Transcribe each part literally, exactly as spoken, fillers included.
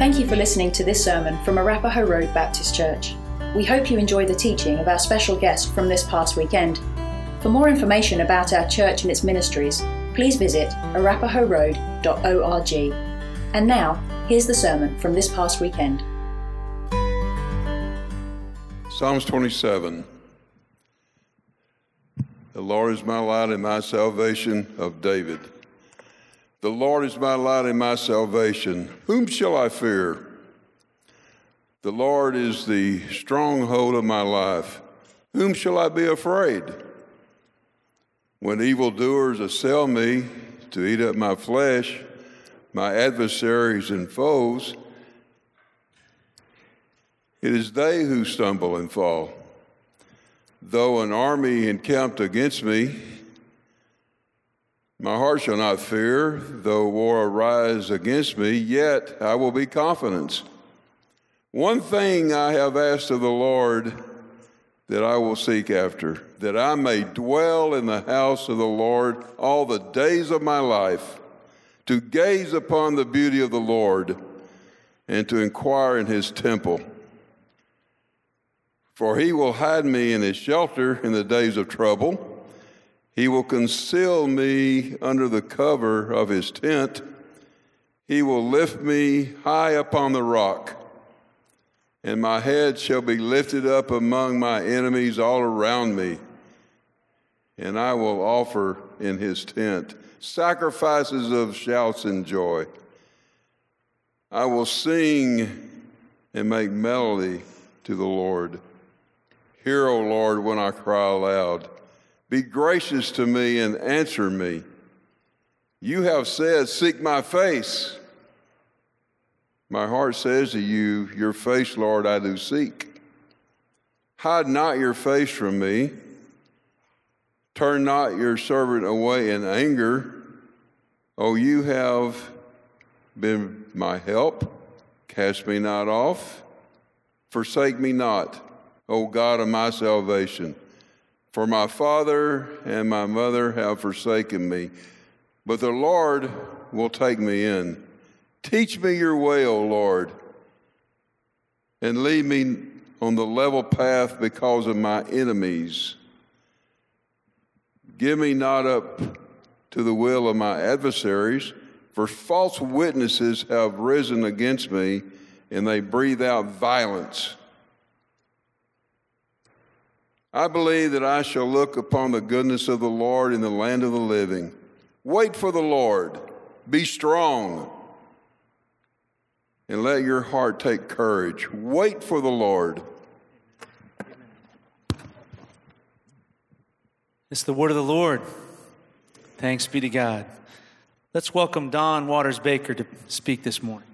Thank you for listening to this sermon from Arapahoe Road Baptist Church. We hope you enjoy the teaching of our special guest from this past weekend. For more information about our church and its ministries, please visit arapahoe road dot org. And now, here's the sermon from this past weekend. Psalms twenty-seven. The Lord is my light and my salvation, of David. The Lord is my light and my salvation. Whom shall I fear? The Lord is the stronghold of my life. Whom shall I be afraid? When evildoers assail me to eat up my flesh, my adversaries and foes, it is they who stumble and fall. Though an army encamped against me, my heart shall not fear. Though war arise against me, yet I will be confident. One thing I have asked of the Lord, that I will seek after, that I may dwell in the house of the Lord all the days of my life, to gaze upon the beauty of the Lord and to inquire in his temple. For he will hide me in his shelter in the days of trouble. He will conceal me under the cover of his tent. He will lift me high upon the rock, and my head shall be lifted up among my enemies all around me. And I will offer in his tent sacrifices of shouts and joy. I will sing and make melody to the Lord. Hear, O Lord, when I cry aloud. Be gracious to me and answer me. You have said, seek my face. My heart says to you, your face, Lord, I do seek. Hide not your face from me. Turn not your servant away in anger. Oh, you have been my help. Cast me not off. Forsake me not, O God of my salvation. For my father and my mother have forsaken me, but the Lord will take me in. Teach me your way, O Lord, and lead me on the level path because of my enemies. Give me not up to the will of my adversaries, for false witnesses have risen against me, and they breathe out violence. I believe that I shall look upon the goodness of the Lord in the land of the living. Wait for the Lord. Be strong. And let your heart take courage. Wait for the Lord. It's the word of the Lord. Thanks be to God. Let's welcome Don Waters Baker to speak this morning.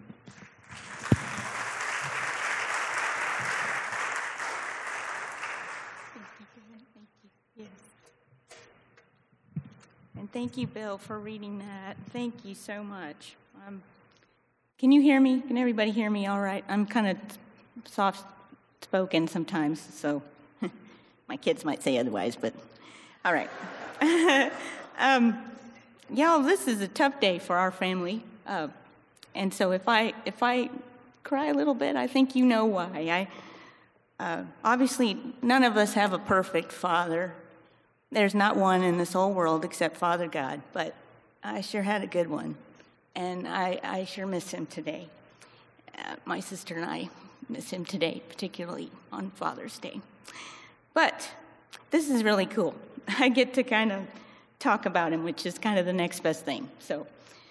Thank you, Bill, for reading that. Thank you so much. Um, can you hear me? Can everybody hear me all right? I'm kind of soft-spoken sometimes, so my kids might say otherwise, but all right. um, y'all, this is a tough day for our family, uh, and so if I if I cry a little bit, I think you know why. I uh, obviously, none of us have a perfect father. There's not one in this whole world except Father God, but I sure had a good one, and I, I sure miss him today. Uh, my sister and I miss him today, particularly on Father's Day. But this is really cool. I get to kind of talk about him, which is kind of the next best thing. So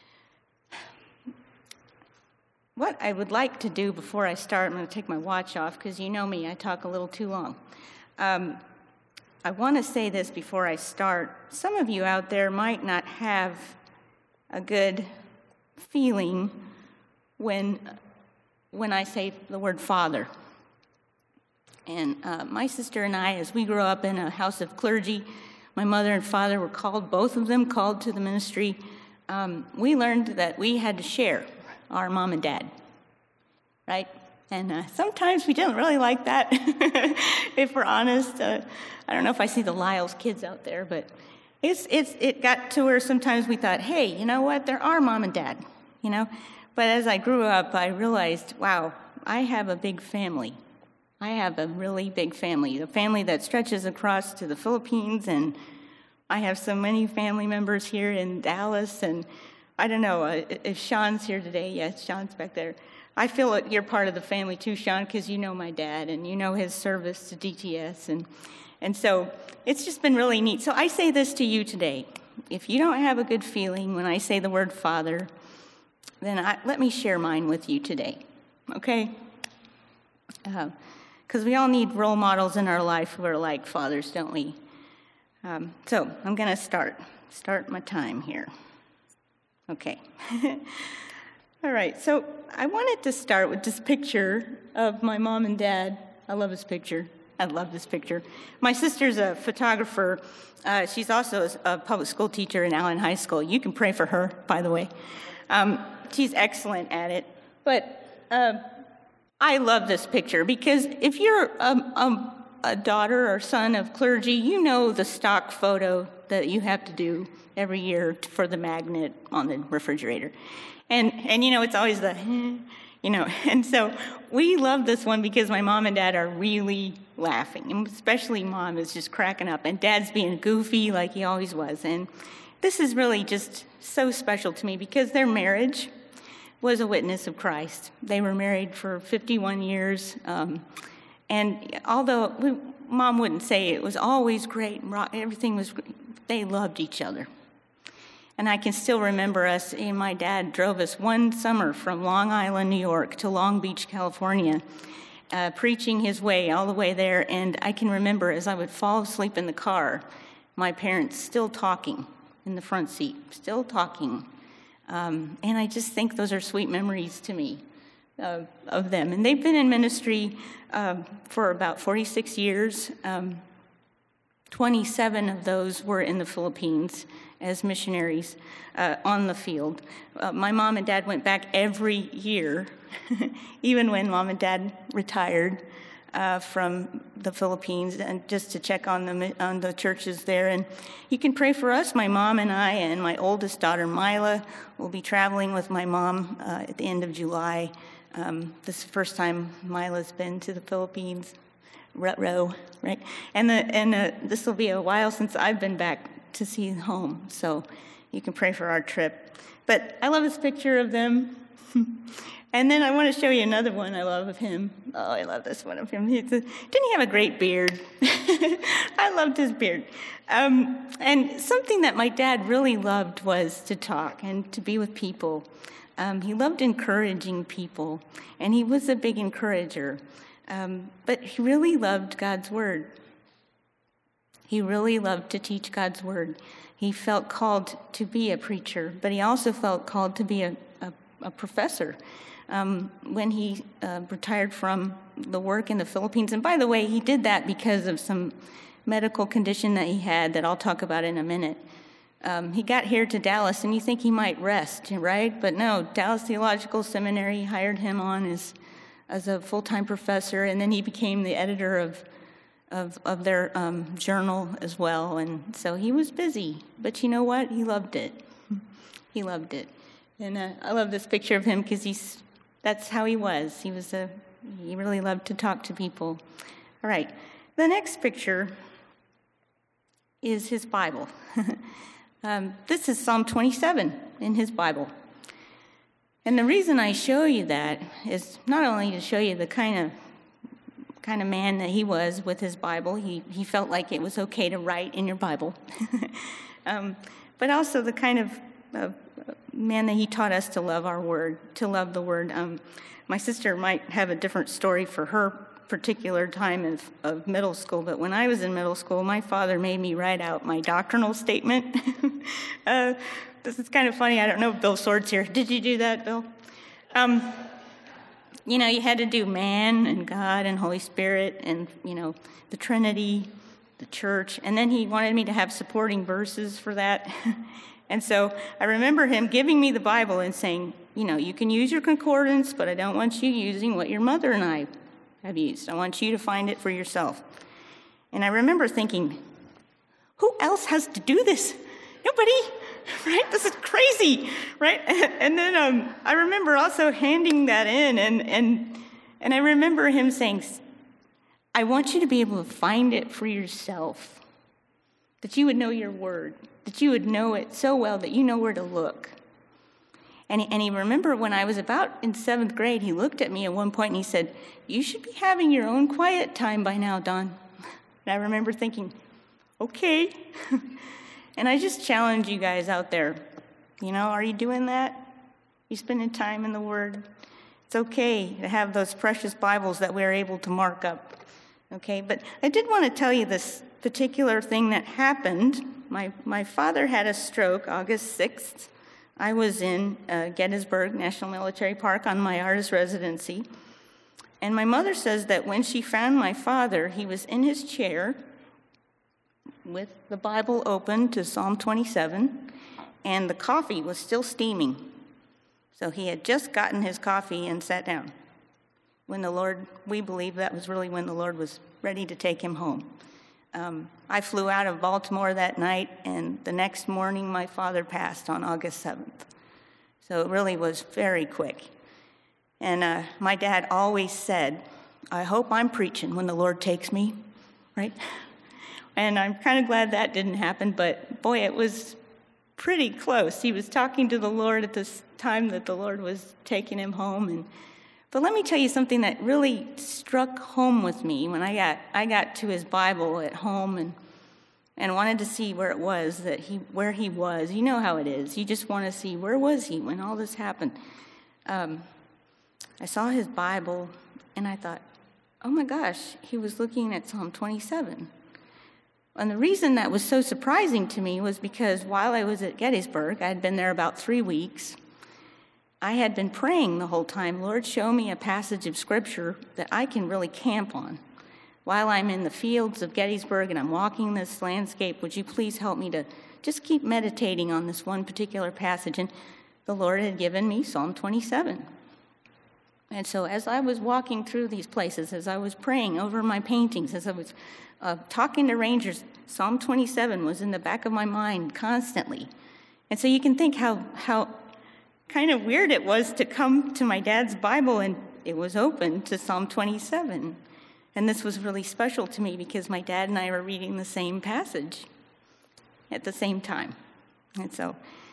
what I would like to do before I start, I'm going to take my watch off because you know me, I talk a little too long. Um, I want to say this before I start. Some of you out there might not have a good feeling when when I say the word father. And uh, my sister and I, as we grew up in a house of clergy, my mother and father were called, both of them called to the ministry. Um, we learned that we had to share our mom and dad, right? And uh, sometimes we didn't really like that, if we're honest. Uh, I don't know if I see the Lyles kids out there, but it's it's it got to where sometimes we thought, hey, you know what? There are mom and dad, you know? But as I grew up, I realized, wow, I have a big family. I have a really big family, a family that stretches across to the Philippines, and I have so many family members here in Dallas, and I don't know if Sean's here today. Yes, Sean's back there. I feel like you're part of the family too, Sean, because you know my dad, and you know his service to D T S, and and so it's just been really neat. So I say this to you today. If you don't have a good feeling when I say the word Father, then I, let me share mine with you today, okay? Because uh, we all need role models in our life who are like fathers, don't we? Um, so I'm going to start, start my time here. Okay. All right, so I wanted to start with this picture of my mom and dad. I love this picture. I love this picture. My sister's a photographer. Uh, she's also a public school teacher in Allen High School. You can pray for her, by the way. Um, she's excellent at it. But uh, I love this picture because if you're um, um, a daughter or son of clergy, you know the stock photo that you have to do every year for the magnet on the refrigerator. And, and you know, it's always the, you know, and so we love this one because my mom and dad are really laughing, and especially mom is just cracking up, and dad's being goofy like he always was. And this is really just so special to me because their marriage was a witness of Christ. They were married for fifty-one years, um, and although we, mom wouldn't say it was always great, everything was great, they loved each other. And I can still remember us, and my dad drove us one summer from Long Island, New York to Long Beach, California, uh, preaching his way all the way there. And I can remember as I would fall asleep in the car, my parents still talking in the front seat, still talking. Um, and I just think those are sweet memories to me uh, of them. And they've been in ministry uh, for about forty-six years. Um, twenty-seven of those were in the Philippines as missionaries uh, on the field. Uh, my mom and dad went back every year, even when mom and dad retired uh, from the Philippines, and just to check on the on the churches there. And you can pray for us. My mom and I and my oldest daughter, Mila, will be traveling with my mom uh, at the end of July. Um, this is the first time Mila's been to the Philippines. Rut-row, right? And the, and uh, this will be a while since I've been back to see home, so you can pray for our trip. But I love this picture of them. And then I want to show you another one I love of him. Oh, I love this one of him. He's a, didn't he have a great beard? I loved his beard. Um, and something that my dad really loved was to talk and to be with people. Um, he loved encouraging people, and he was a big encourager. Um, but he really loved God's Word. He really loved to teach God's Word. He felt called to be a preacher, but he also felt called to be a, a, a professor. Um, when he uh, retired from the work in the Philippines, and by the way, he did that because of some medical condition that he had that I'll talk about in a minute. Um, he got here to Dallas, and you think he might rest, right? But no, Dallas Theological Seminary hired him on as as a full-time professor, and then he became the editor of of, of their um, journal as well. And so he was busy, but you know what? He loved it. He loved it. And uh, I love this picture of him because he's that's how he was. He was a he really loved to talk to people. All right, the next picture is his Bible. um, this is Psalm twenty-seven in his Bible. And the reason I show you that is not only to show you the kind of kind of man that he was with his Bible. He he felt like it was okay to write in your Bible, um, but also the kind of uh, man that he taught us to love our Word, to love the Word. Um, my sister might have a different story for her particular time of, of middle school, but when I was in middle school, my father made me write out my doctrinal statement. uh, This is kind of funny. I don't know if Bill Sword's here. Did you do that, Bill? Um, you know, you had to do man and God and Holy Spirit and, you know, the Trinity, the church. And then he wanted me to have supporting verses for that. And so I remember him giving me the Bible and saying, you know, you can use your concordance, but I don't want you using what your mother and I have used. I want you to find it for yourself. And I remember thinking, who else has to do this? nobody, right? This is crazy, right? And then um, I remember also handing that in, and and and I remember him saying, I want you to be able to find it for yourself, that you would know your word, that you would know it so well that you know where to look. And he, and he remember when I was about in seventh grade, he looked at me at one point and he said, you should be having your own quiet time by now, Dawn. And I remember thinking, okay. And I just challenge you guys out there, you know, are you doing that? You spending time in the Word? It's okay to have those precious Bibles that we're able to mark up, okay? But I did want to tell you this particular thing that happened. My, my father had a stroke August sixth. I was in uh, Gettysburg National Military Park on my artist residency. And my mother says that when she found my father, he was in his chair with the Bible open to Psalm twenty-seven, and the coffee was still steaming. So he had just gotten his coffee and sat down. When the Lord, we believe that was really when the Lord was ready to take him home. Um, I flew out of Baltimore that night, and the next morning my father passed on August seventh. So it really was very quick. And uh, my dad always said, I hope I'm preaching when the Lord takes me, right? And I'm kind of glad that didn't happen, but boy, it was pretty close. He was talking to the Lord at this time that the Lord was taking him home. And but let me tell you something that really struck home with me when I got I got to his Bible at home and and wanted to see where it was that he where he was. You know how it is. You just want to see where was he when all this happened. Um, I saw his Bible and I thought, oh my gosh, he was looking at Psalm twenty-seven. And the reason that was so surprising to me was because while I was at Gettysburg, I had been there about three weeks, I had been praying the whole time, Lord, show me a passage of Scripture that I can really camp on. While I'm in the fields of Gettysburg and I'm walking this landscape, would you please help me to just keep meditating on this one particular passage? And the Lord had given me Psalm twenty-seven. And so as I was walking through these places, as I was praying over my paintings, as I was uh, talking to rangers, Psalm twenty-seven was in the back of my mind constantly. And so you can think how how kind of weird it was to come to my dad's Bible and it was open to Psalm twenty-seven. And this was really special to me because my dad and I were reading the same passage at the same time. And so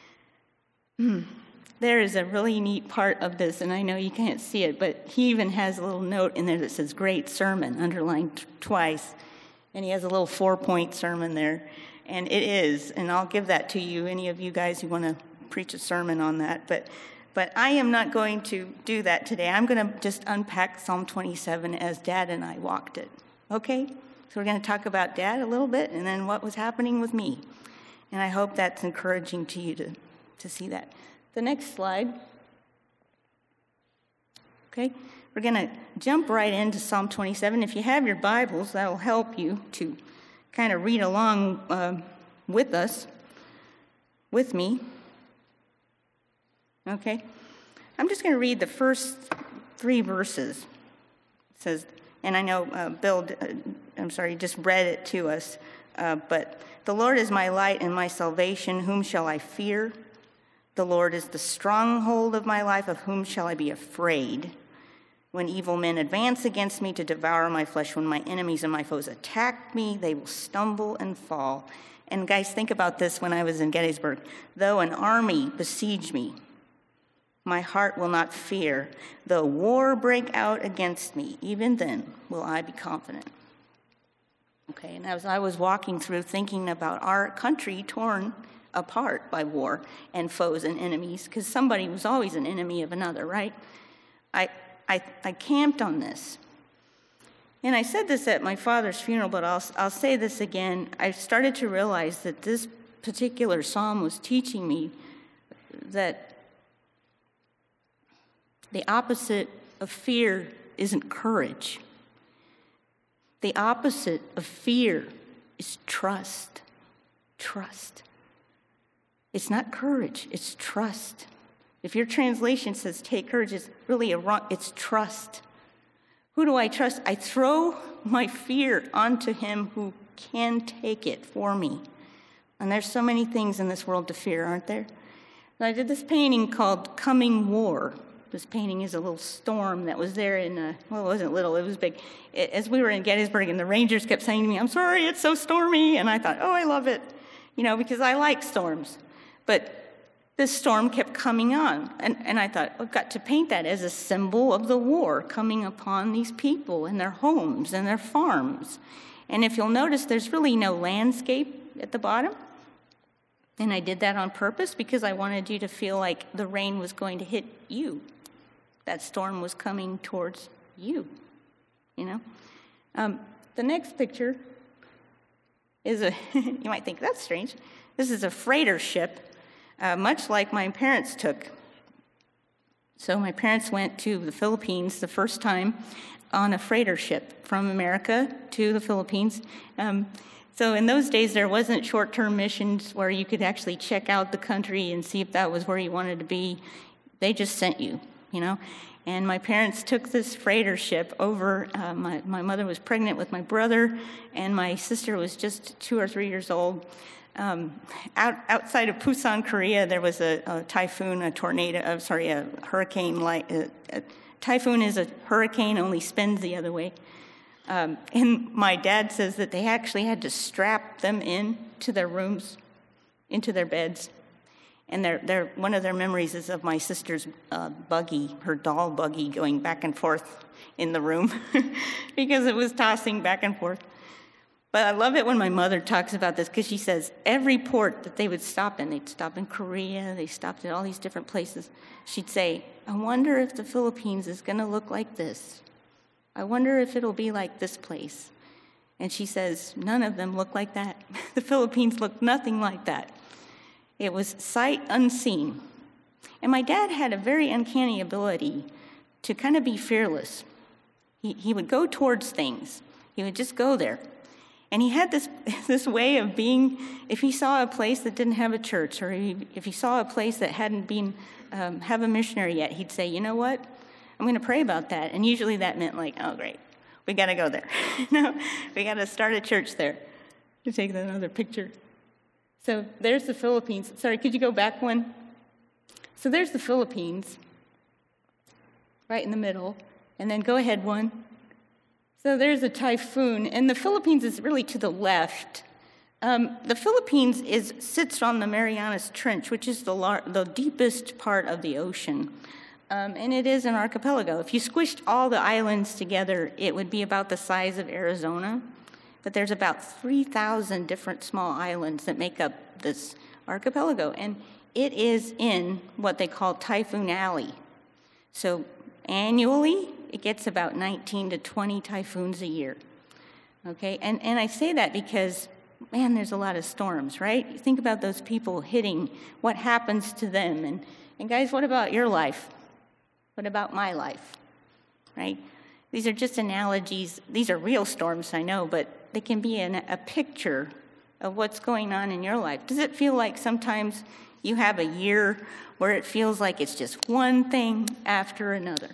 hmm, there is a really neat part of this, and I know you can't see it, but he even has a little note in there that says great sermon, underlined t- twice. And he has a little four-point sermon there. And it is, and I'll give that to you, any of you guys who want to preach a sermon on that. But but I am not going to do that today. I'm going to just unpack Psalm twenty-seven as Dad and I walked it. Okay? So we're going to talk about Dad a little bit and then what was happening with me. And I hope that's encouraging to you to, to see that. The next slide. Okay? We're going to jump right into Psalm twenty-seven. If you have your Bibles, that will help you to kind of read along uh, with us, with me. Okay? I'm just going to read the first three verses. It says, and I know uh, Bill, uh, I'm sorry, just read it to us, uh, but the Lord is my light and my salvation. Whom shall I fear? The Lord is the stronghold of my life. Of whom shall I be afraid? When evil men advance against me to devour my flesh, when my enemies and my foes attack me, they will stumble and fall. And guys, think about this when I was in Gettysburg. Though an army besiege me, my heart will not fear. Though war break out against me, even then will I be confident. Okay, and as I was walking through thinking about our country torn apart by war and foes and enemies, because somebody was always an enemy of another, right? I I, I camped on this. And I said this at my father's funeral, but I'll, I'll say this again. I started to realize that this particular psalm was teaching me that the opposite of fear isn't courage. The opposite of fear is trust. Trust. It's not courage, it's trust. If your translation says take courage, it's really a wrong, it's trust. Who do I trust? I throw my fear onto him who can take it for me. And there's so many things in this world to fear, aren't there? So I did this painting called Coming War. This painting is a little storm that was there in, uh, well, it wasn't little, it was big. It, as we were in Gettysburg, and the Rangers kept saying to me, I'm sorry, it's so stormy. And I thought, oh, I love it, you know, because I like storms. But this storm kept coming on. And, and I thought, I've got to paint that as a symbol of the war coming upon these people and their homes and their farms. And if you'll notice, there's really no landscape at the bottom. And I did that on purpose because I wanted you to feel like the rain was going to hit you. That storm was coming towards you, you know. Um, the next picture is a, you might think that's strange. This is a freighter ship, uh, much like my parents took. So my parents went to the Philippines the first time on a freighter ship from America to the Philippines. Um, so in those days, there wasn't short-term missions where you could actually check out the country and see if that was where you wanted to be. They just sent you, you know. And my parents took this freighter ship over. Uh, my, my mother was pregnant with my brother, and my sister was just two or three years old. Um, out, outside of Busan, Korea, there was a, a typhoon, a tornado, uh, sorry, a hurricane. Like a, a typhoon is a hurricane, only spins the other way. Um, and my dad says that they actually had to strap them in to their rooms, into their beds. And they're, they're, one of their memories is of my sister's uh, buggy, her doll buggy, going back and forth in the room because it was tossing back and forth. But I love it when my mother talks about this because she says every port that they would stop in, they'd stop in Korea, they stopped at all these different places. She'd say, I wonder if the Philippines is going to look like this. I wonder if it'll be like this place. And she says, none of them look like that. The Philippines look nothing like that. It was sight unseen. And my dad had a very uncanny ability to kind of be fearless. He, he would go towards things. He would just go there. And he had this, this way of being, if he saw a place that didn't have a church, or he, if he saw a place that hadn't been, um, have a missionary yet, he'd say, you know what? I'm going to pray about that. And usually that meant like, oh, great, we got to go there. No, we got to start a church there. To take another picture. So there's the Philippines. Sorry, could you go back one? So there's the Philippines, right in the middle. And then go ahead one. So there's a typhoon. And the Philippines is really to the left. Um, the Philippines is sits on the Marianas Trench, which is the, lar- the deepest part of the ocean. Um, and it is an archipelago. If you squished all the islands together, it would be about the size of Arizona. But there's about three thousand different small islands that make up this archipelago. And it is in what they call Typhoon Alley. So annually, it gets about nineteen to twenty typhoons a year. Okay, and, and I say that because, man, there's a lot of storms, right? You think about those people hitting, what happens to them. And, and guys, what about your life? What about my life, right? These are just analogies. These are real storms, I know, but they can be an, a picture of what's going on in your life. Does it feel like sometimes you have a year where it feels like it's just one thing after another?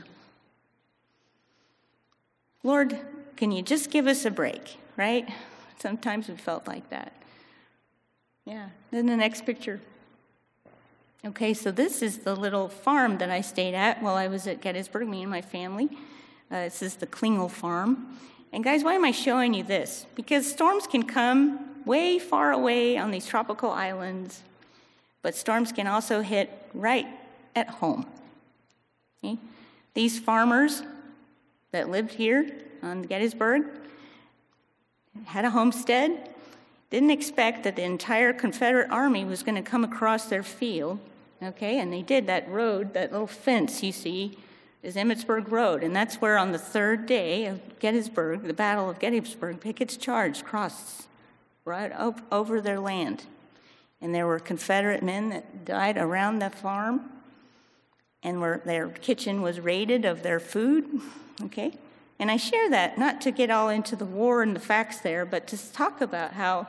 Lord, can you just give us a break, right? Sometimes we felt like that. Yeah, then the next picture. Okay, so this is the little farm that I stayed at while I was at Gettysburg, me and my family. Uh, this is the Klingel farm. And guys, why am I showing you this? Because storms can come way far away on these tropical islands, but storms can also hit right at home. Okay? These farmers that lived here on Gettysburg had a homestead, didn't expect that the entire Confederate Army was going to come across their field, okay? And they did. That road, that little fence you see, is Emmitsburg Road, and that's where on the third day of Gettysburg, the Battle of Gettysburg, Pickett's charge crossed right up over their land. And there were Confederate men that died around that farm, and were, their kitchen was raided of their food, okay? And I share that not to get all into the war and the facts there, but to talk about how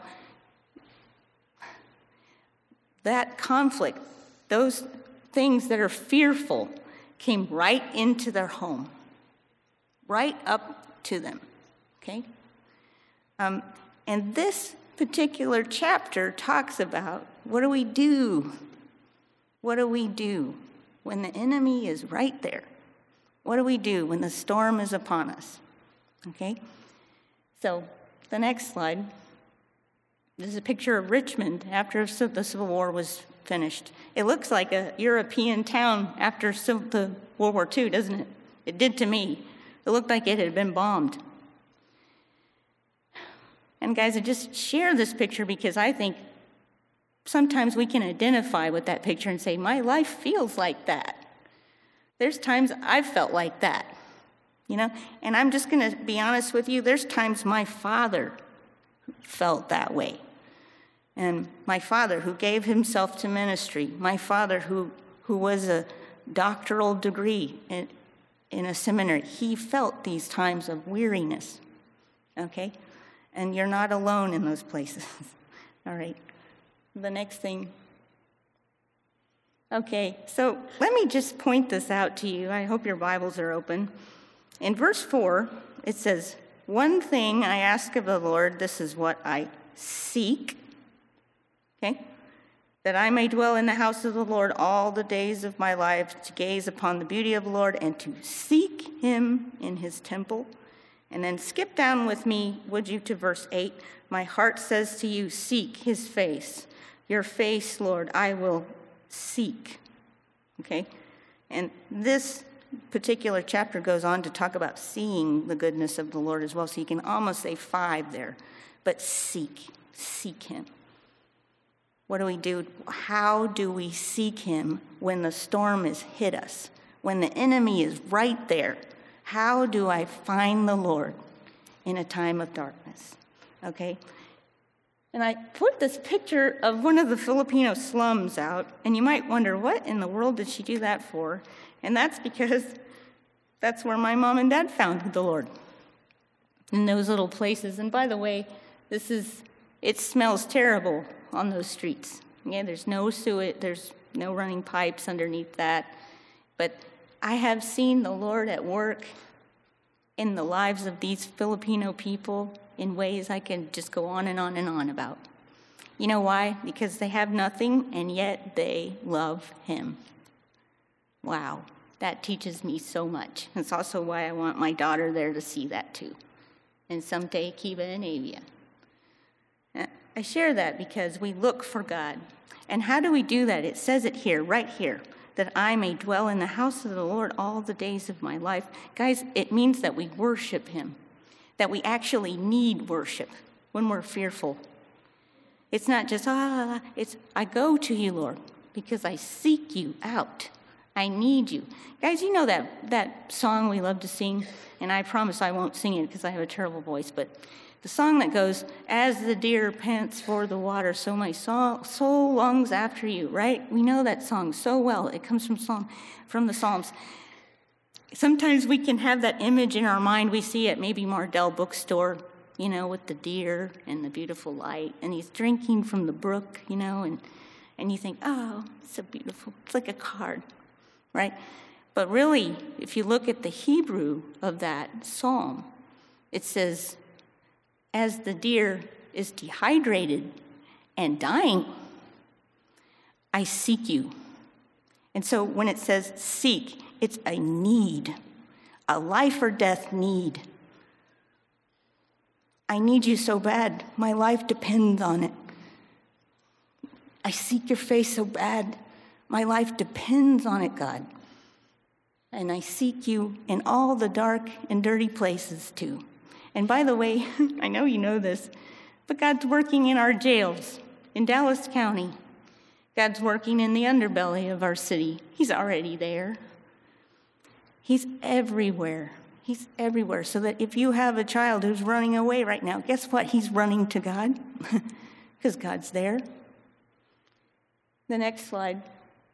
that conflict, those things that are fearful, came right into their home, right up to them, okay? Um, and this particular chapter talks about what do we do? What do we do when the enemy is right there? What do we do when the storm is upon us? Okay? So the next slide. This is a picture of Richmond after the Civil War was finished. It looks like a European town after the World War Two, doesn't it? It did to me. It looked like it had been bombed. And guys, I just share this picture because I think sometimes we can identify with that picture and say, my life feels like that. There's times I've felt like that, you know? And I'm just going to be honest with you, there's times my father felt that way. And my father who gave himself to ministry, my father who, who was a doctoral degree in, in a seminary, he felt these times of weariness, okay? And you're not alone in those places. All right, the next thing. Okay, so let me just point this out to you. I hope your Bibles are open. In verse four, it says, one thing I ask of the Lord, this is what I seek, okay? That I may dwell in the house of the Lord all the days of my life, to gaze upon the beauty of the Lord and to seek him in his temple. And then skip down with me, would you, to verse eight. My heart says to you, seek his face. Your face, Lord, I will seek. Okay? And this particular chapter goes on to talk about seeing the goodness of the Lord as well. So you can almost say five there. But seek. Seek him. What do we do? How do we seek him when the storm has hit us? When the enemy is right there? How do I find the Lord in a time of darkness? Okay? And I put this picture of one of the Filipino slums out, and you might wonder, what in the world did she do that for? And that's because that's where my mom and dad found the Lord, in those little places. And by the way, this is, it smells terrible on those streets. Yeah, there's no sewage, there's no running pipes underneath that. But I have seen the Lord at work in the lives of these Filipino people in ways I can just go on and on and on about. You know why? Because they have nothing, and yet they love him. Wow, that teaches me so much. It's also why I want my daughter there to see that too. And someday, Kiva and Avia. I share that because we look for God. And how do we do that? It says it here, right here. That I may dwell in the house of the Lord all the days of my life. Guys, it means that we worship him, that we actually need worship when we're fearful. It's not just, ah, it's, I go to you, Lord, because I seek you out. I need you. Guys, you know that, that song we love to sing, and I promise I won't sing it because I have a terrible voice, but the song that goes, as the deer pants for the water, so my soul longs after you, right? We know that song so well. It comes from Psalm, from the Psalms. Sometimes we can have that image in our mind. We see it maybe Mardell bookstore, you know, with the deer and the beautiful light, and he's drinking from the brook, you know, and, and you think, oh, it's so beautiful. It's like a card, right? But really, if you look at the Hebrew of that psalm, it says, as the deer is dehydrated and dying, I seek you. And so when it says seek, it's a need, a life or death need. I need you so bad. My life depends on it. I seek your face so bad. My life depends on it, God. And I seek you in all the dark and dirty places too. And by the way, I know you know this, but God's working in our jails in Dallas County. God's working in the underbelly of our city. He's already there. He's everywhere. He's everywhere. So that if you have a child who's running away right now, guess what? He's running to God because God's there. The next slide.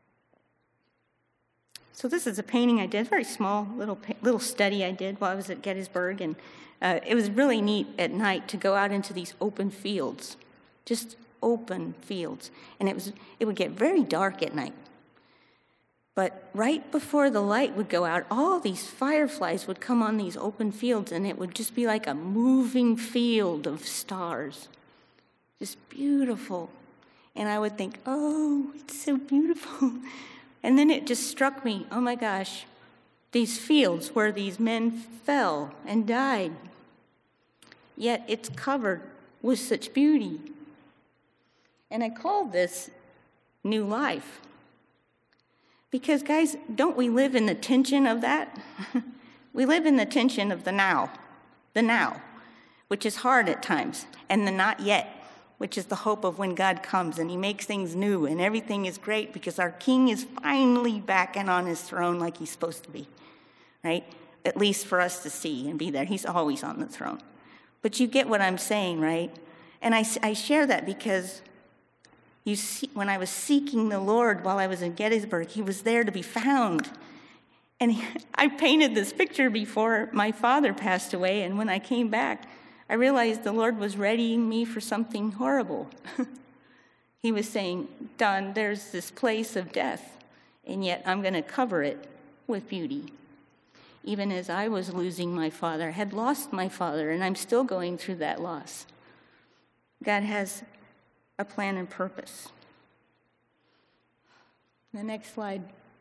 So this is a painting I did, very small little little study I did while I was at Gettysburg, and uh, it was really neat at night to go out into these open fields, just open fields, and it was it would get very dark at night. But right before the light would go out, all these fireflies would come on these open fields, and it would just be like a moving field of stars. just beautiful. And I would think, oh, it's so beautiful. And then it just struck me, oh my gosh, these fields where these men fell and died, yet it's covered with such beauty. And I called this new life. Because, guys, don't we live in the tension of that? We live in the tension of the now, the now, which is hard at times, and the not yet, which is the hope of when God comes and he makes things new and everything is great because our King is finally back and on his throne like he's supposed to be, right? At least for us to see and be there. He's always on the throne. But you get what I'm saying, right? And I, I share that because you see, when I was seeking the Lord while I was in Gettysburg, he was there to be found. And he, I painted this picture before my father passed away, and when I came back, I realized the Lord was readying me for something horrible. He was saying, Don, there's this place of death, and yet I'm going to cover it with beauty. Even as I was losing my father, I had lost my father, and I'm still going through that loss. God has a plan and purpose. The next slide.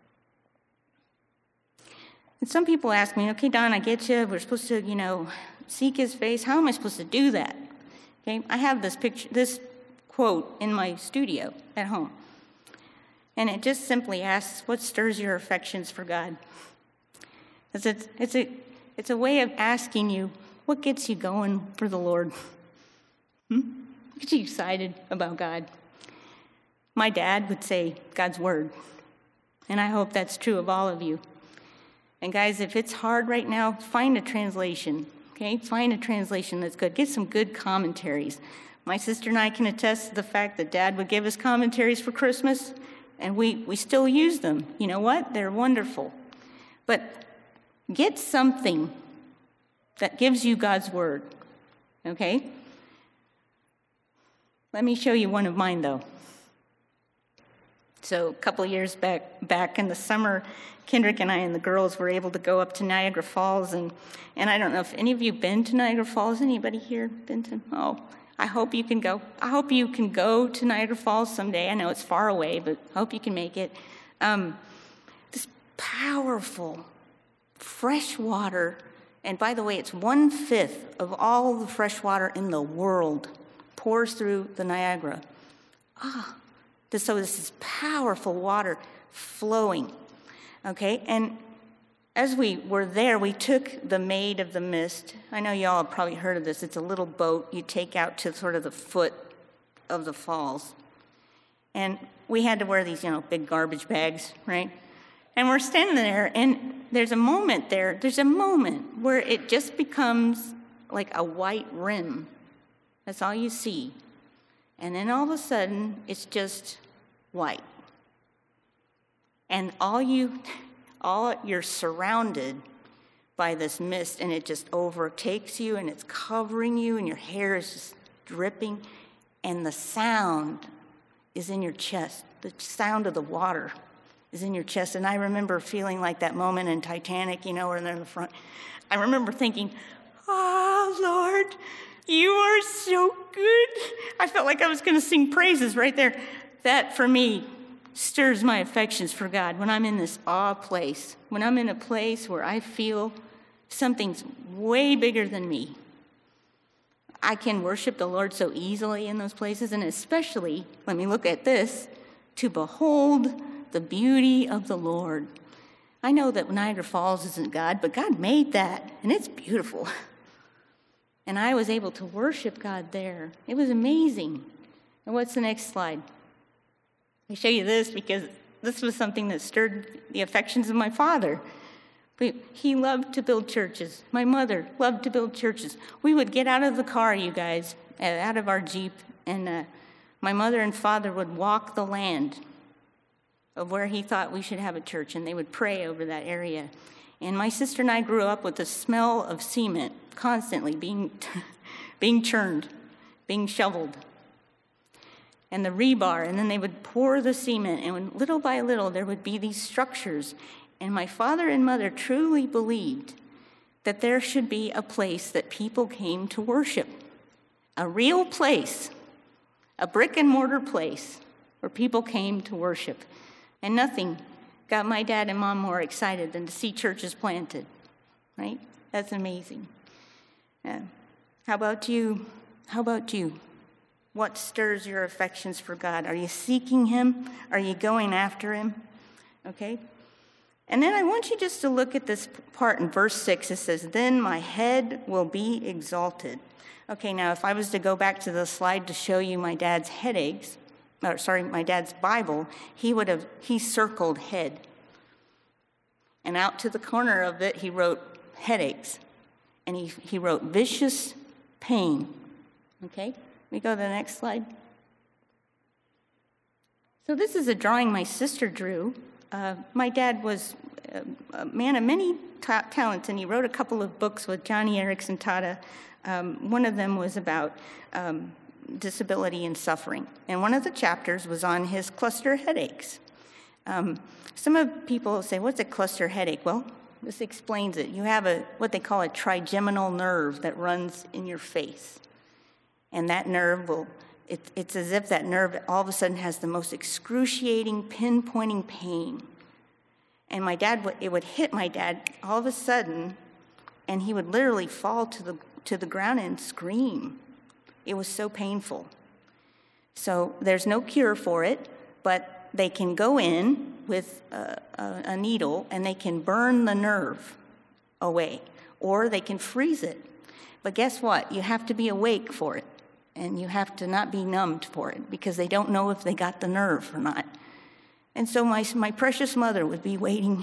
And some people ask me, okay, Don, I get you. We're supposed to, you know, seek his face. How am I supposed to do that? Okay, I have this picture, this quote in my studio at home. And it just simply asks, what stirs your affections for God? It's a, it's a, it's a way of asking you, what gets you going for the Lord? Hmm? What gets you excited about God? My dad would say, God's word. And I hope that's true of all of you. And guys, if it's hard right now, find a translation, okay? Find a translation that's good. Get some good commentaries. My sister and I can attest to the fact that Dad would give us commentaries for Christmas, and we, we still use them. You know what? They're wonderful. But get something that gives you God's word, okay? Let me show you one of mine, though. So a couple of years back, back in the summer, Kendrick and I and the girls were able to go up to Niagara Falls, and, and I don't know if any of you been to Niagara Falls. Anybody here been to? Oh, I hope you can go. I hope you can go to Niagara Falls someday. I know it's far away, but I hope you can make it. Um, this powerful, fresh water, and by the way, it's one-fifth of all the fresh water in the world pours through the Niagara. Ah, so this is powerful water flowing. Okay, and as we were there, we took the Maid of the Mist. I know y'all have probably heard of this. It's a little boat you take out to sort of the foot of the falls. And we had to wear these, you know, big garbage bags, right? And we're standing there, and there's a moment there, there's a moment where it just becomes like a white rim. That's all you see. And then all of a sudden, it's just white. And all you, all you're surrounded by this mist, and it just overtakes you, and it's covering you, and your hair is just dripping, and the sound is in your chest. The sound of the water is in your chest. And I remember feeling like that moment in Titanic, you know, where they're in the front. I remember thinking, oh, Lord, you are so good. I felt like I was going to sing praises right there. That, for me, stirs my affections for God when I'm in this awe place, when I'm in a place where I feel something's way bigger than me. I can worship the Lord so easily in those places, and especially, let me look at this, to behold the beauty of the Lord. I know that Niagara Falls isn't God, but God made that, and it's beautiful. And I was able to worship God there. It was amazing. And what's the next slide? I show you this because this was something that stirred the affections of my father. But he loved to build churches. My mother loved to build churches. We would get out of the car, you guys, out of our Jeep, and uh, my mother and father would walk the land of where he thought we should have a church, and they would pray over that area. And my sister and I grew up with the smell of cement constantly being, being churned, being shoveled. And the rebar, and then they would pour the cement, and little by little there would be these structures. And my father and mother truly believed that there should be a place that people came to worship, a real place a brick and mortar place where people came to worship. And nothing got my dad and mom more excited than to see churches planted, right? That's amazing. Yeah. How about you? How about you? What stirs your affections for God? Are you seeking him? Are you going after him? Okay? And then I want you just to look at this part in verse six. It says, then my head will be exalted. Okay, now if I was to go back to the slide to show you my dad's headaches, or sorry, my dad's Bible, he would have, he circled head. And out to the corner of it, he wrote headaches. And he, he wrote vicious pain. Okay, we go to the next slide. So this is a drawing my sister drew. Uh, my dad was a, a man of many ta- talents, and he wrote a couple of books with Johnny Erickson Tata. Um, one of them was about um, disability and suffering, and one of the chapters was on his cluster headaches. Um, some of people say, what's a cluster headache? Well, this explains it. You have a what they call a trigeminal nerve that runs in your face, and that nerve will, it, it's as if that nerve all of a sudden has the most excruciating, pinpointing pain. And my dad, it would hit my dad all of a sudden, and he would literally fall to the to the ground and scream. It was so painful. So there's no cure for it, but they can go in with a, a, a needle and they can burn the nerve away, or they can freeze it. But guess what? You have to be awake for it, and you have to not be numbed for it, because they don't know if they got the nerve or not. And so my, my precious mother would be waiting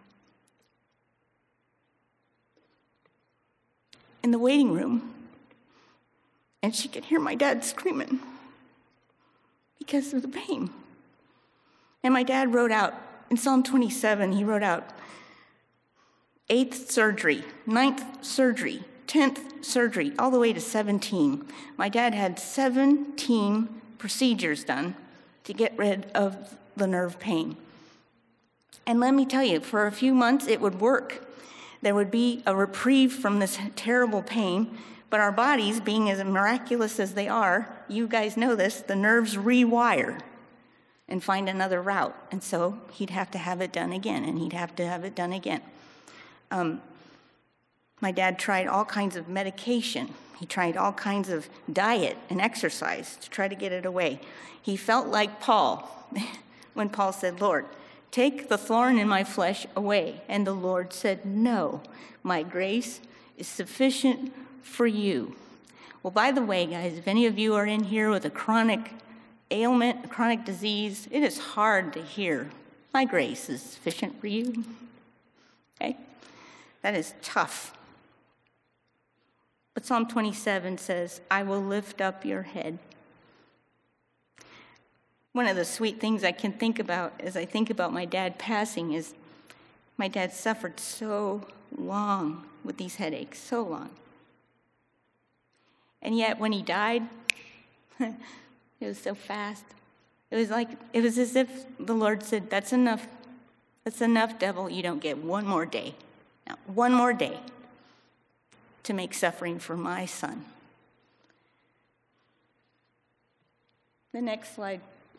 in the waiting room, and she could hear my dad screaming because of the pain. And my dad wrote out, in Psalm twenty-seven, he wrote out, eighth surgery, ninth surgery, tenth surgery, all the way to seventeen. My dad had seventeen procedures done to get rid of the nerve pain. And let me tell you, for a few months it would work. There would be a reprieve from this terrible pain, but our bodies, being as miraculous as they are, you guys know this, the nerves rewire and find another route. And so he'd have to have it done again, and he'd have to have it done again. Um, my dad tried all kinds of medication. He tried all kinds of diet and exercise to try to get it away. He felt like Paul when Paul said, Lord, take the thorn in my flesh away. And the Lord said, no, my grace is sufficient for you. Well, by the way, guys, if any of you are in here with a chronic ailment, a chronic disease, it is hard to hear, my grace is sufficient for you. Okay? That is tough. But Psalm twenty-seven says, I will lift up your head. One of the sweet things I can think about as I think about my dad passing is my dad suffered so long with these headaches, so long. And yet when he died, it was so fast. It was like, it was as if the Lord said, that's enough. That's enough, devil. You don't get one more day. Now, one more day to make suffering for my son. The next slide.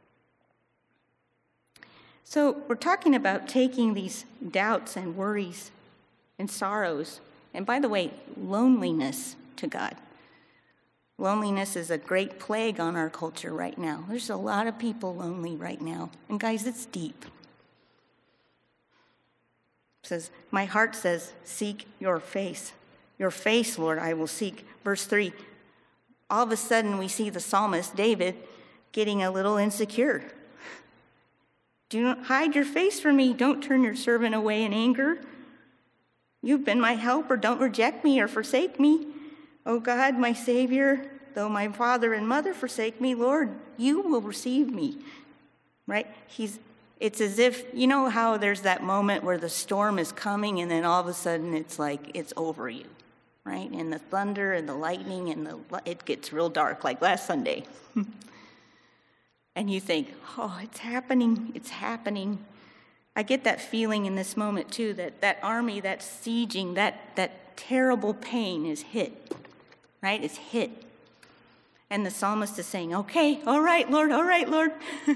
So we're talking about taking these doubts and worries and sorrows, and by the way, loneliness to God. Loneliness is a great plague on our culture right now. There's a lot of people lonely right now. And guys, it's deep. It says, my heart says, seek your face. Your face, Lord, I will seek. Verse three, all of a sudden we see the psalmist, David, getting a little insecure. Do not hide your face from me. Don't turn your servant away in anger. You've been my helper. Don't reject me or forsake me. O God, my Savior, though my father and mother forsake me, Lord, you will receive me. Right? He's. It's as if, you know how there's that moment where the storm is coming and then all of a sudden it's like it's over you, right? And the thunder and the lightning and the it gets real dark, like last Sunday. And you think, oh, it's happening, it's happening. I get that feeling in this moment, too, that that army, that sieging, that, that terrible pain is hit, right? It's hit. And the psalmist is saying, okay, all right, Lord, all right, Lord.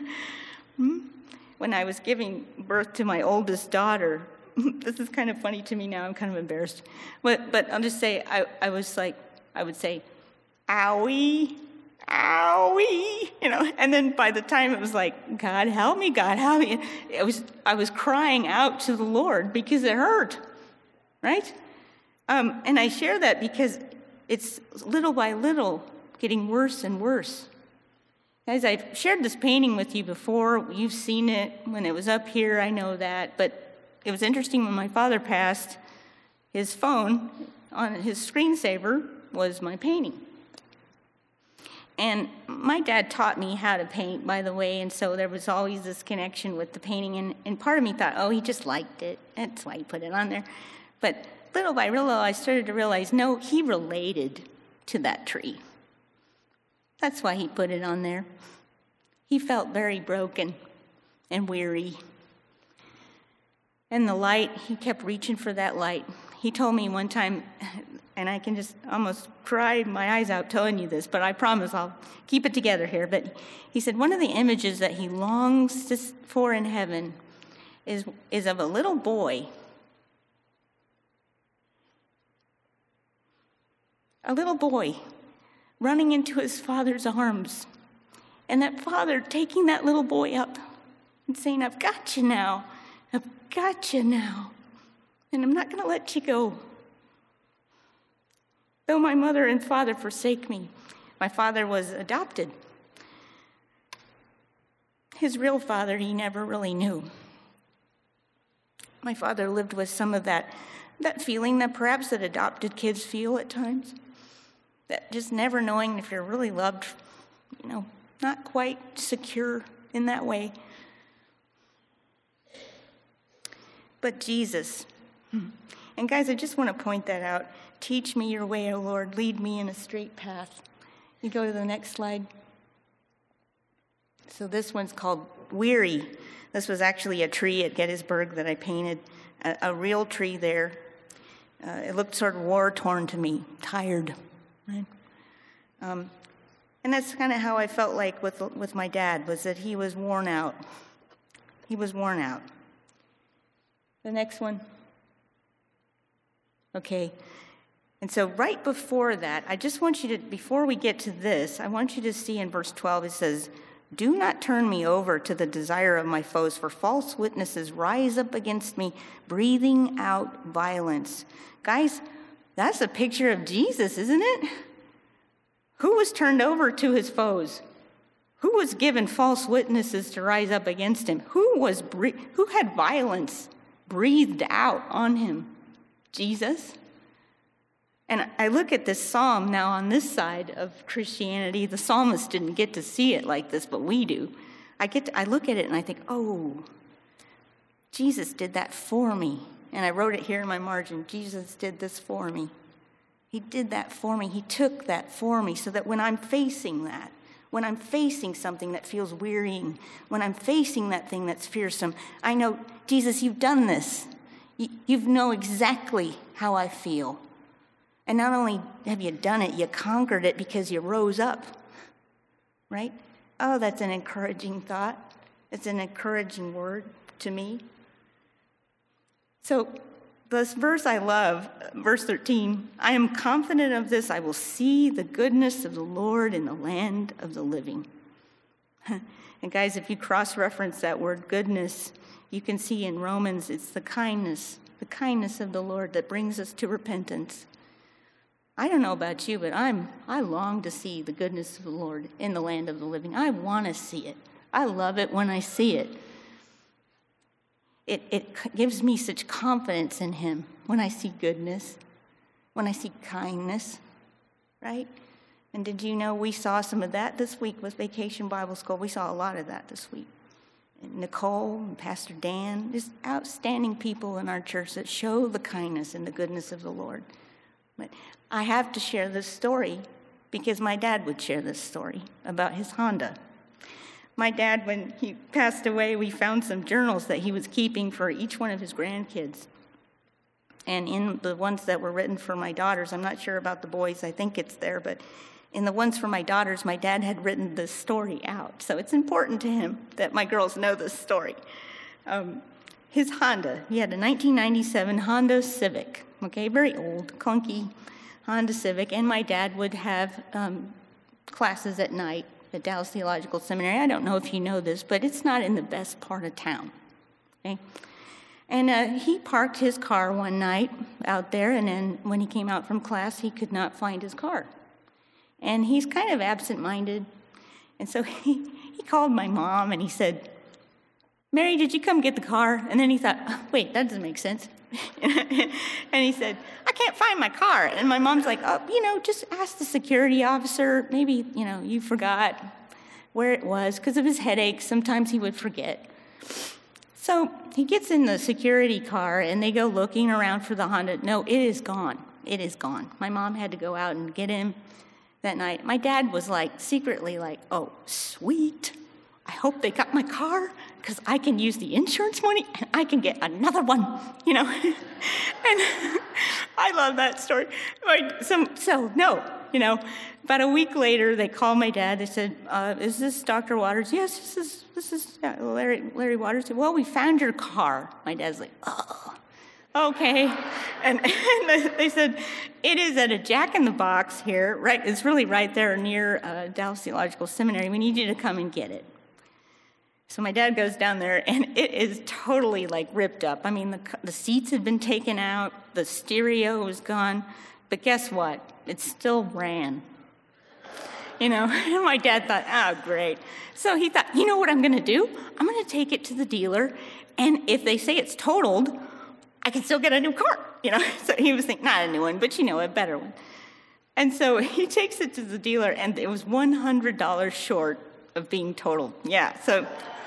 When I was giving birth to my oldest daughter, this is kind of funny to me now, I'm kind of embarrassed. But but I'll just say, I, I was like, I would say, owie, owie, you know, and then by the time it was like, God help me, God help me, it was, I was crying out to the Lord because it hurt, right? Um, and I share that because it's little by little getting worse and worse. Guys, I've shared this painting with you before. You've seen it when it was up here, I know that. But it was interesting when my father passed, his phone on his screensaver was my painting. And my dad taught me how to paint, by the way, and so there was always this connection with the painting. And, and part of me thought, oh, he just liked it. That's why he put it on there. But little by little, I started to realize, no, he related to that tree. That's why he put it on there. He felt very broken and weary. And the light, he kept reaching for that light. He told me one time, and I can just almost cry my eyes out telling you this, but I promise I'll keep it together here. But he said one of the images that he longs to, for in heaven is, is of a little boy. A little boy running into his father's arms, and that father taking that little boy up and saying, I've got you now, I've got you now, and I'm not going to let you go. Though my mother and father forsake me, my father was adopted. His real father he never really knew. My father lived with some of that, that feeling that perhaps that adopted kids feel at times. That just never knowing if you're really loved, you know, not quite secure in that way. But Jesus, and guys, I just want to point that out. Teach me your way, O Lord. Lead me in a straight path. You go to the next slide. So this one's called Weary. This was actually a tree at Gettysburg that I painted, a, a real tree there. Uh, it looked sort of war-torn to me, tired. Right? Um, and that's kind of how I felt like with with my dad, was that he was worn out. He was worn out. The next one. Okay. And so right before that, I just want you to, before we get to this, I want you to see in verse twelve, it says, do not turn me over to the desire of my foes, for false witnesses rise up against me, breathing out violence. Guys, that's a picture of Jesus, isn't it? Who was turned over to his foes? Who was given false witnesses to rise up against him? Who was who had violence breathed out on him? Jesus. And I look at this psalm now on this side of Christianity. The psalmist didn't get to see it like this, but we do. I get to, I look at it and I think, oh, Jesus did that for me. And I wrote it here in my margin. Jesus did this for me. He did that for me. He took that for me so that when I'm facing that, when I'm facing something that feels wearying, when I'm facing that thing that's fearsome, I know, Jesus, you've done this. You, you know exactly how I feel. And not only have you done it, you conquered it because you rose up, right? Oh, that's an encouraging thought. It's an encouraging word to me. So this verse I love, verse thirteen, I am confident of this, I will see the goodness of the Lord in the land of the living. And guys, if you cross-reference that word goodness, you can see in Romans, it's the kindness, the kindness of the Lord that brings us to repentance. I don't know about you, but I'm I long to see the goodness of the Lord in the land of the living. I want to see it. I love it when I see it. It, it gives me such confidence in him when I see goodness, when I see kindness, right? And did you know we saw some of that this week with Vacation Bible School? We saw a lot of that this week. And Nicole and Pastor Dan, just outstanding people in our church that show the kindness and the goodness of the Lord. But I have to share this story because my dad would share this story about his Honda. My dad, when he passed away, we found some journals that he was keeping for each one of his grandkids. And in the ones that were written for my daughters, I'm not sure about the boys, I think it's there, but In the ones for my daughters, my dad had written this story out. So it's important to him that my girls know this story. Um, his Honda, he had a nineteen ninety-seven Honda Civic, okay, very old, clunky Honda Civic, and my dad would have um, classes at night at Dallas Theological Seminary. I don't know if you know this, but it's not in the best part of town, okay? And uh, he parked his car one night out there, and then when he came out from class, he could not find his car. And he's kind of absent-minded, and so he, he called my mom, and he said, "Mary, did you come get the car?" And then he thought, oh, wait, that doesn't make sense. And he said, "I can't find my car." And my mom's like, "Oh, you know, just ask the security officer. Maybe, you know, you forgot where it was." Because of his headaches, sometimes he would forget. So he gets in the security car, and they go looking around for the Honda. No, it is gone. It is gone. My mom had to go out and get him that night. My dad was like, secretly like, "Oh, sweet. I hope they got my car, because I can use the insurance money and I can get another one," you know. And I love that story. Like, so, so, no, you know. About a week later, they called my dad. They said, uh, "Is this Doctor Waters?" "Yes, this is this is yeah, Larry Larry Waters." Said, "Well, we found your car." My dad's like, "Oh, okay." And, and they said, "It is at a Jack in the Box here. Right, it's really right there near uh, Dallas Theological Seminary. We need you to come and get it." So my dad goes down there, and it is totally, like, ripped up. I mean, the, the seats had been taken out, the stereo was gone, but guess what? It still ran. You know, and my dad thought, oh, great. So he thought, you know what I'm going to do? I'm going to take it to the dealer, and if they say it's totaled, I can still get a new car, you know. So he was thinking, not a new one, but, you know, a better one. And so he takes it to the dealer, and it was one hundred dollars short of being totaled. Yeah, so...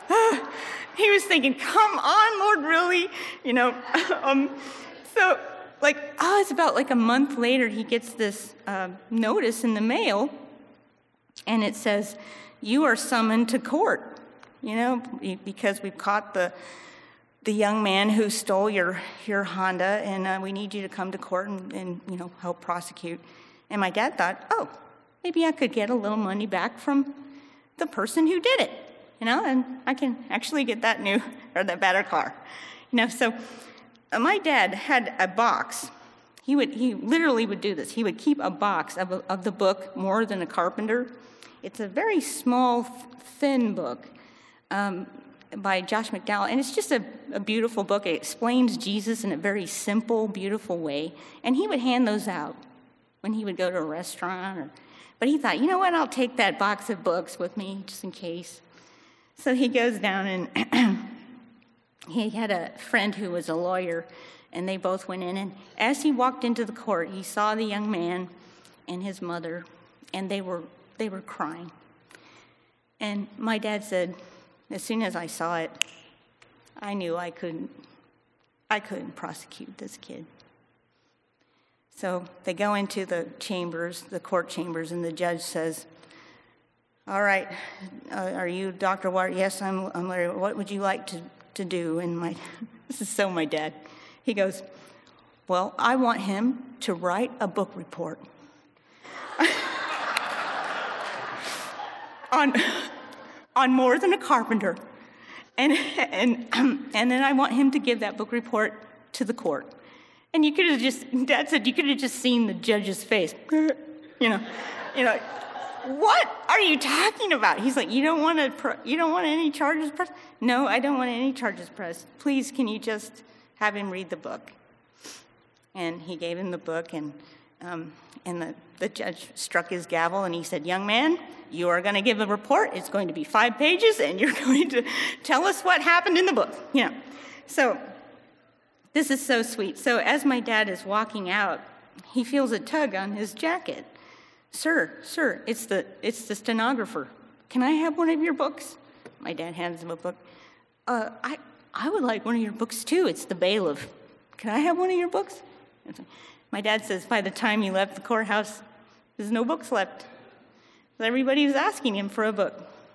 he was thinking, come on, Lord, really? You know, um, so, like, oh, it's about like a month later, he gets this uh, notice in the mail, and it says, "You are summoned to court," you know, because we've caught the the young man who stole your, your Honda, and uh, we need you to come to court and, and, you know, help prosecute. And my dad thought, oh, maybe I could get a little money back from the person who did it. You know, and I can actually get that new or that better car. You know, so uh, my dad had a box. He would he literally would do this. He would keep a box of, a, of the book More Than a Carpenter. It's a very small, thin book um, by Josh McDowell, and it's just a, a beautiful book. It explains Jesus in a very simple, beautiful way, and he would hand those out when he would go to a restaurant. Or, but he thought, you know what, I'll take that box of books with me just in case. So he goes down, and he had a friend who was a lawyer, and they both went in. And as he walked into the court, he saw the young man and his mother, and they were they were crying. And my dad said, as soon as I saw it, I knew I couldn't I couldn't prosecute this kid. So they go into the chambers, the court chambers, and the judge says, "All right, uh, are you Doctor Waters?" "Yes, I'm, I'm Larry. What would you like to, to do?" And my, this is so my dad. He goes, "Well, I want him to write a book report on, on More Than a Carpenter. And, and, and then I want him to give that book report to the court." And you could have just, Dad said, you could have just seen the judge's face. You know, you know, "What are you talking about?" He's like, you don't want to, pro- you don't want any charges pressed?" "No, I don't want any charges pressed. Please, can you just have him read the book?" And he gave him the book, and um, and the, the judge struck his gavel, and he said, "Young man, you are going to give a report. It's going to be five pages, and you're going to tell us what happened in the book." You know, so this is so sweet. So as my dad is walking out, he feels a tug on his jacket. "Sir, sir, it's the it's the stenographer. Can I have one of your books?" My dad hands him a book. Uh, I I would like one of your books too. It's the bailiff. Can I have one of your books? My dad says by the time he left the courthouse, there's no books left. Everybody was asking him for a book.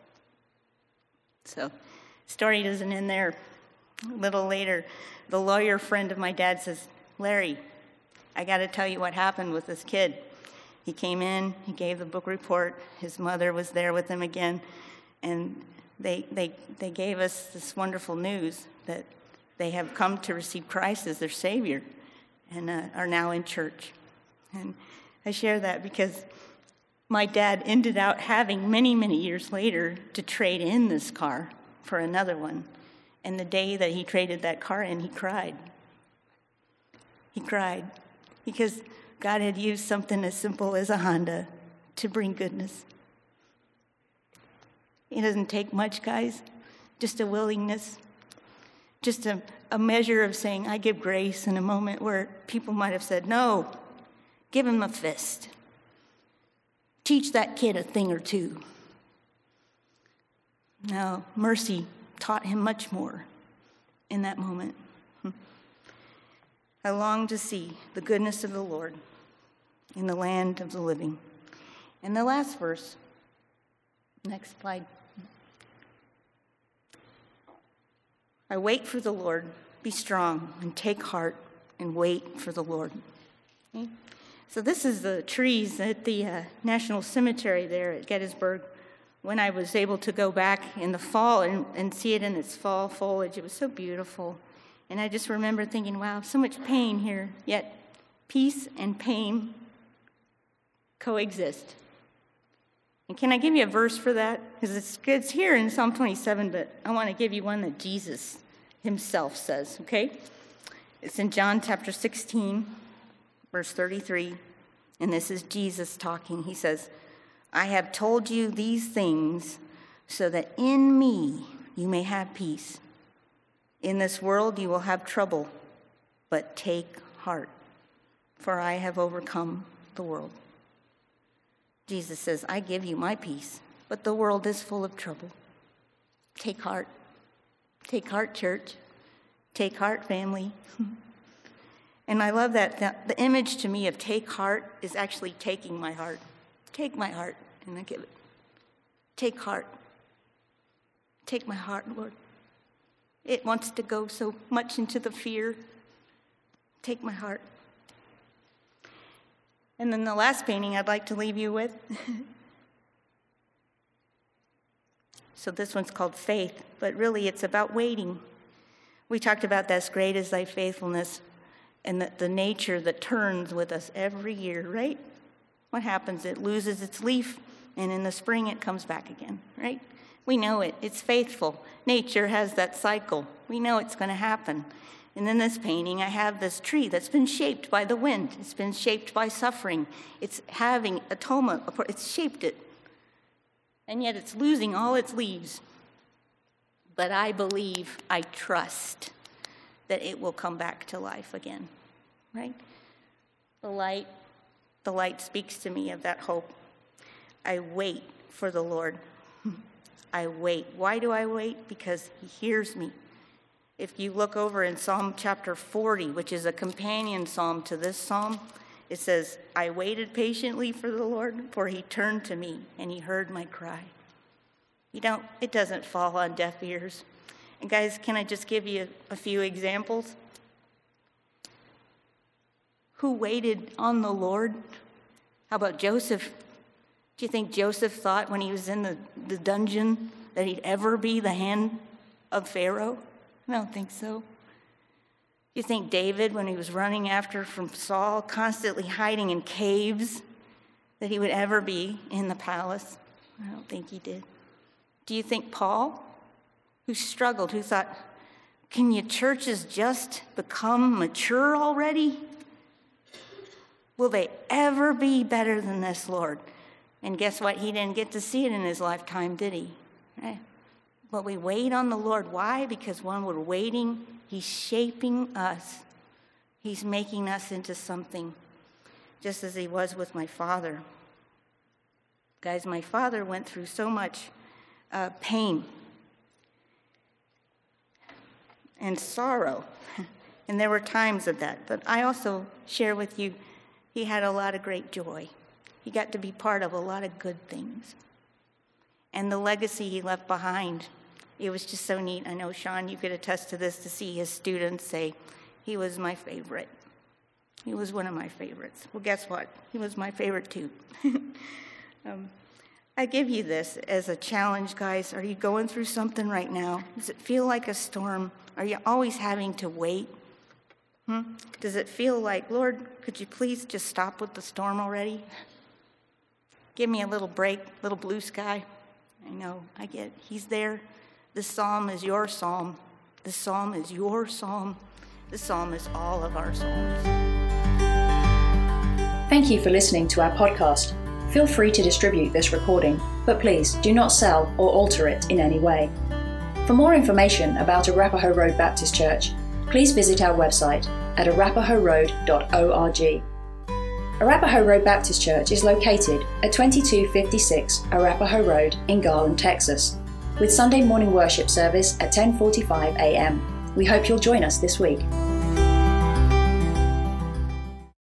So, story doesn't end there. A little later, the lawyer friend of my dad says, "Larry, I got to tell you what happened with this kid." He came in, he gave the book report. His mother was there with him again, and they they they gave us this wonderful news that they have come to receive Christ as their Savior and uh, are now in church. And I share that because my dad ended out having many, many years later to trade in this car for another one. And the day that he traded that car in, he cried. He cried because God had used something as simple as a Honda to bring goodness. It doesn't take much, guys, just a willingness, just a, a measure of saying, I give grace in a moment where people might have said, no, give him a fist. Teach that kid a thing or two. No, mercy taught him much more in that moment. I long to see the goodness of the Lord in the land of the living. And the last verse, next slide. I wait for the Lord. Be strong and take heart and wait for the Lord. Okay? So this is the trees at the uh, National Cemetery there at Gettysburg. When I was able to go back in the fall and, and see it in its fall foliage, it was so beautiful. And I just remember thinking, wow, so much pain here, yet peace and pain coexist. And can I give you a verse for that? Because it's, it's here in Psalm twenty-seven, but I want to give you one that Jesus himself says, okay? It's in John chapter sixteen, verse thirty-three, and this is Jesus talking. He says, I have told you these things so that in me you may have peace. In this world you will have trouble, but take heart, for I have overcome the world. Jesus says, I give you my peace, but the world is full of trouble. Take heart. Take heart, church. Take heart, family. And I love that, that the image to me of take heart is actually taking my heart. Take my heart, and I give it. Take heart. Take my heart, Lord. It wants to go so much into the fear. Take my heart. And then the last painting I'd like to leave you with. So this one's called Faith, but really it's about waiting. We talked about that's great is thy faithfulness and the, the nature that turns with us every year, right? What happens? It loses its leaf, and in the spring it comes back again, right? We know it. It's faithful. Nature has that cycle. We know it's going to happen. And in this painting, I have this tree that's been shaped by the wind. It's been shaped by suffering. It's having atonement. It's shaped it. And yet it's losing all its leaves. But I believe, I trust that it will come back to life again, right? The light, the light speaks to me of that hope. I wait for the Lord. I wait. Why do I wait? Because he hears me. If you look over in Psalm chapter forty, which is a companion psalm to this psalm, it says, I waited patiently for the Lord, for he turned to me and he heard my cry. You don't, it doesn't fall on deaf ears. And guys, can I just give you a few examples? Who waited on the Lord? How about Joseph? Do you think Joseph thought when he was in the, the dungeon that he'd ever be the hand of Pharaoh? I don't think so. You think David, when he was running after from Saul, constantly hiding in caves, that he would ever be in the palace? I don't think he did. Do you think Paul, who struggled, who thought, can your churches just become mature already? Will they ever be better than this, Lord? And guess what? He didn't get to see it in his lifetime, did he? Right? But we wait on the Lord. Why? Because when we're waiting, he's shaping us. He's making us into something, just as he was with my father. Guys, my father went through so much uh, pain and sorrow, and there were times of that. But I also share with you, he had a lot of great joy. He got to be part of a lot of good things. And the legacy he left behind, it was just so neat. I know, Sean, you could attest to this, to see his students say, he was my favorite. He was one of my favorites. Well, guess what? He was my favorite too. um, I give you this as a challenge, guys. Are you going through something right now? Does it feel like a storm? Are you always having to wait? Hmm? Does it feel like, Lord, could you please just stop with the storm already? Give me a little break, little blue sky. I know, I get it. He's there. This psalm is your psalm. This psalm is your psalm. This psalm is all of our psalms. Thank you for listening to our podcast. Feel free to distribute this recording, but please do not sell or alter it in any way. For more information about Arapahoe Road Baptist Church, please visit our website at arapahoe road dot org. Arapahoe Road Baptist Church is located at twenty-two fifty-six Arapahoe Road in Garland, Texas, with Sunday morning worship service at ten forty-five a.m. We hope you'll join us this week.